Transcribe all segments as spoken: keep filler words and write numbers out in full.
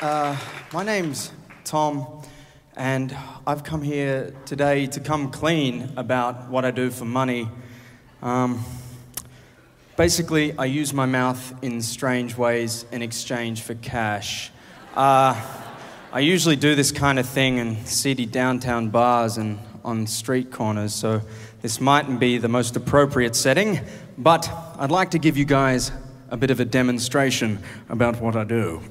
Uh, my name's Tom, and I've come here today to come clean about what I do for money. Um, basically, I use my mouth in strange ways in exchange for cash. Uh, I usually do this kind of thing in seedy downtown bars and on street corners, so this mightn't be the most appropriate setting, but I'd like to give you guys a bit of a demonstration about what I do.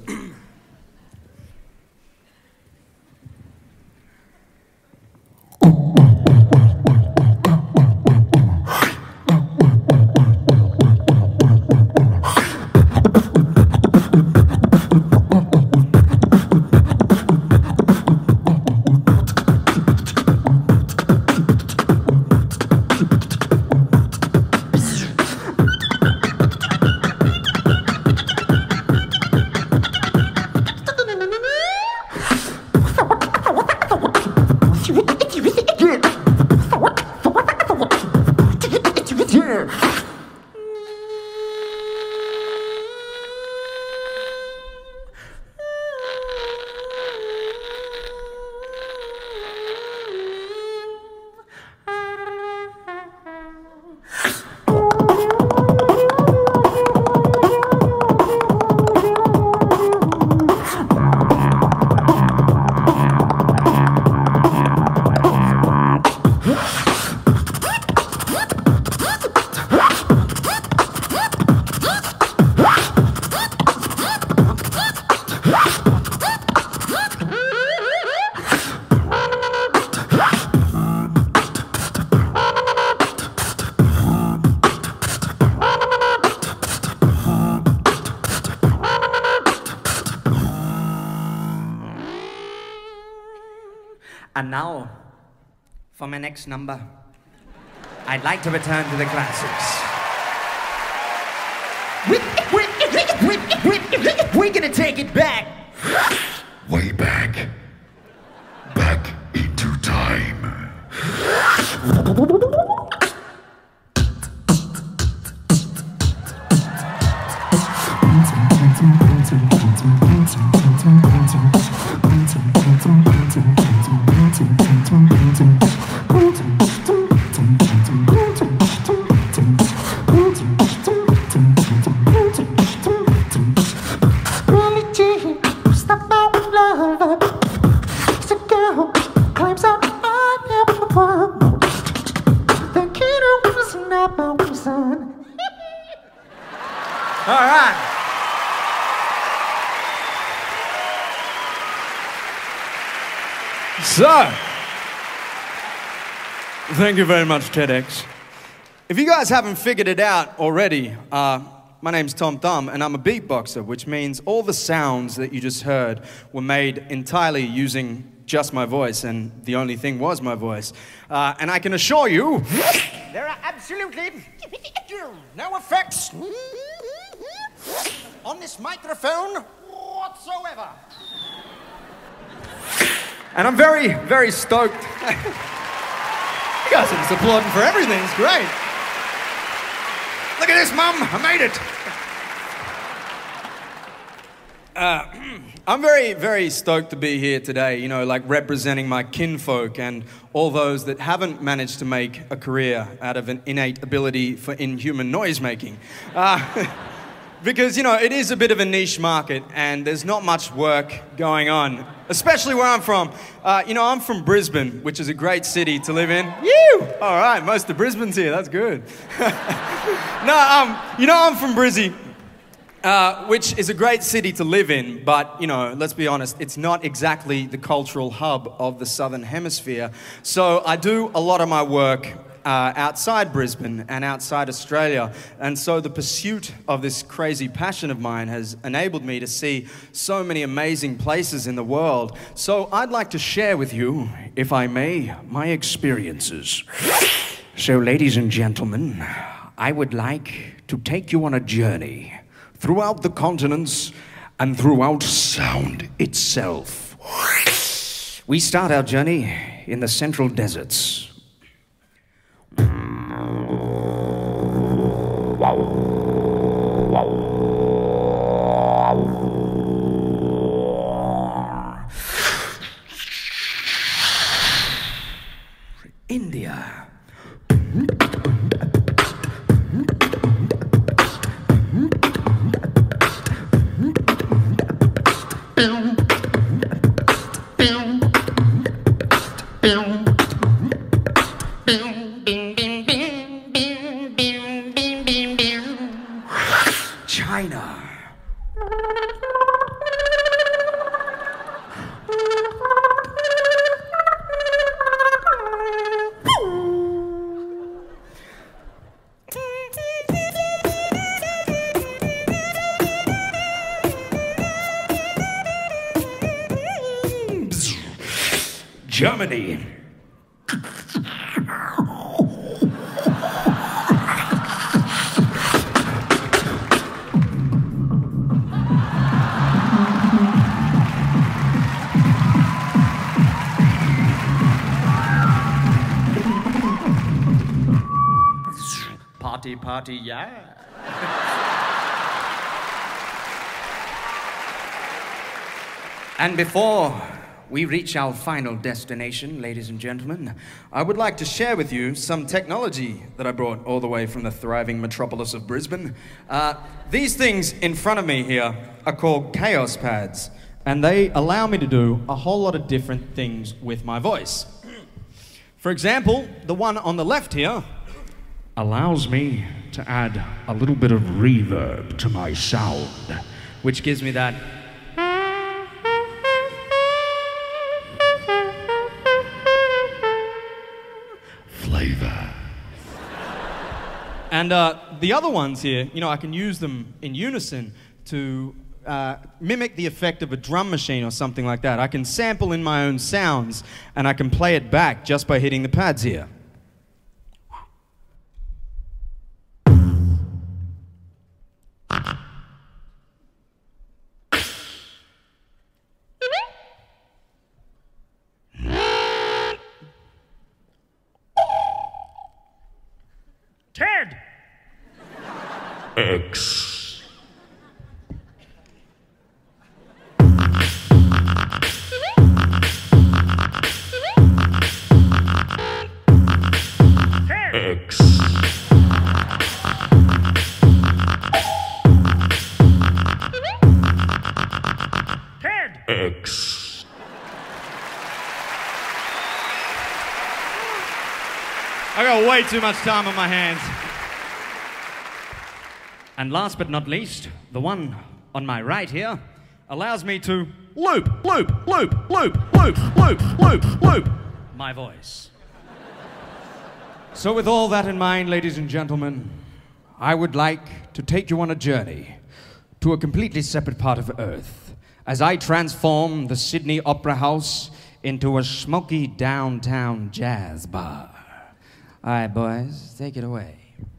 And now, for my next number, I'd like to return to the classics. We're gonna take it back. Way back. Back into time. All right. So, thank you very much, TEDx. If you guys haven't figured it out already, uh, my name's Tom Thumb, and I'm a beatboxer, which means all the sounds that you just heard were made entirely using just my voice, and the only thing was my voice. Uh, and I can assure you, There are absolutely no effects on this microphone whatsoever. and I'm very, very stoked. You guys are just applauding for everything, it's great. Look at this, Mum, I made it. Uh, I'm very, very stoked to be here today, you know, like representing my kinfolk and all those that haven't managed to make a career out of an innate ability for inhuman noise making. Uh, because, you know, it is a bit of a niche market and there's not much work going on, especially where I'm from. Uh, you know, I'm from Brisbane, which is a great city to live in. You! All right, most of Brisbane's here, that's good. no, um, you know, I'm from Brizzy. Uh, which is a great city to live in, but, you know, let's be honest, it's not exactly the cultural hub of the Southern Hemisphere. So I do a lot of my work uh, outside Brisbane and outside Australia. And so the pursuit of this crazy passion of mine has enabled me to see so many amazing places in the world. So I'd like to share with you, if I may, my experiences. So, ladies and gentlemen, I would like to take you on a journey throughout the continents and throughout sound itself. We start our journey in the central deserts. China. Germany. Party, party, yeah. And before we reach our final destination, ladies and gentlemen, I would like to share with you some technology that I brought all the way from the thriving metropolis of Brisbane. Uh, these things in front of me here are called Chaos Pads, and they allow me to do a whole lot of different things with my voice. For example, the one on the left here allows me to add a little bit of reverb to my sound, which gives me that flavor. And uh, the other ones here, you know, I can use them in unison to uh, mimic the effect of a drum machine or something like that. I can sample in my own sounds and I can play it back just by hitting the pads here. Ted! X. X. Ted! X. I got way too much time on my hands. And last but not least, the one on my right here allows me to loop, loop, loop, loop, loop, loop, loop, loop my voice. So with all that in mind, ladies and gentlemen, I would like to take you on a journey to a completely separate part of Earth as I transform the Sydney Opera House into a smoky downtown jazz bar. All right, boys, take it away.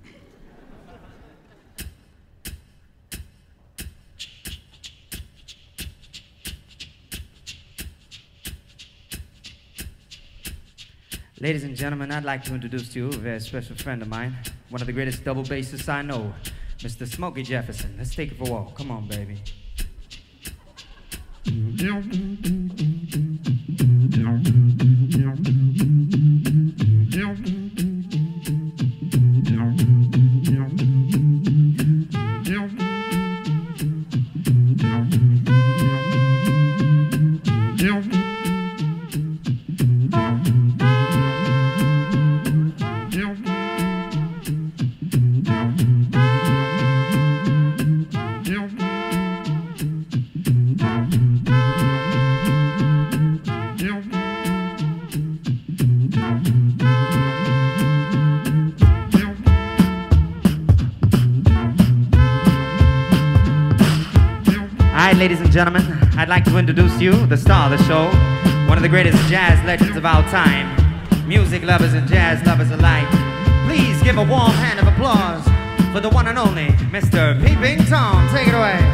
Ladies and gentlemen, I'd like to introduce to you a very special friend of mine, one of the greatest double bassists I know, Mister Smokey Jefferson. Let's take it for a walk. Come on, baby. Ladies and gentlemen, I'd like to introduce you, the star of the show, one of the greatest jazz legends of our time, music lovers and jazz lovers alike. Please give a warm hand of applause for the one and only Mister Peeping Tom. Take it away.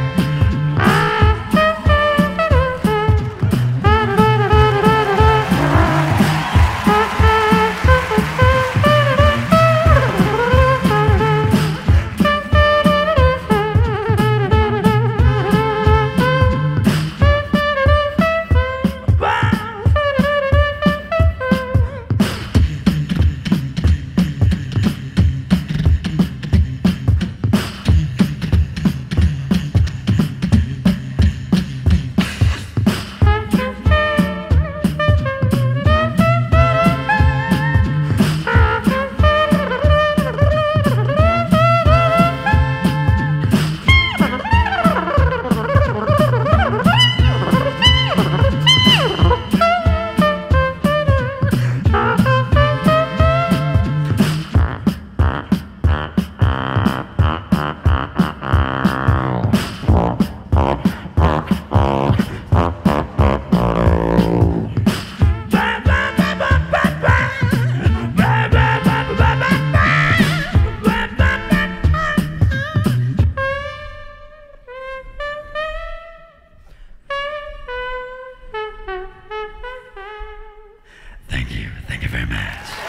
Thank you. Thank you very much.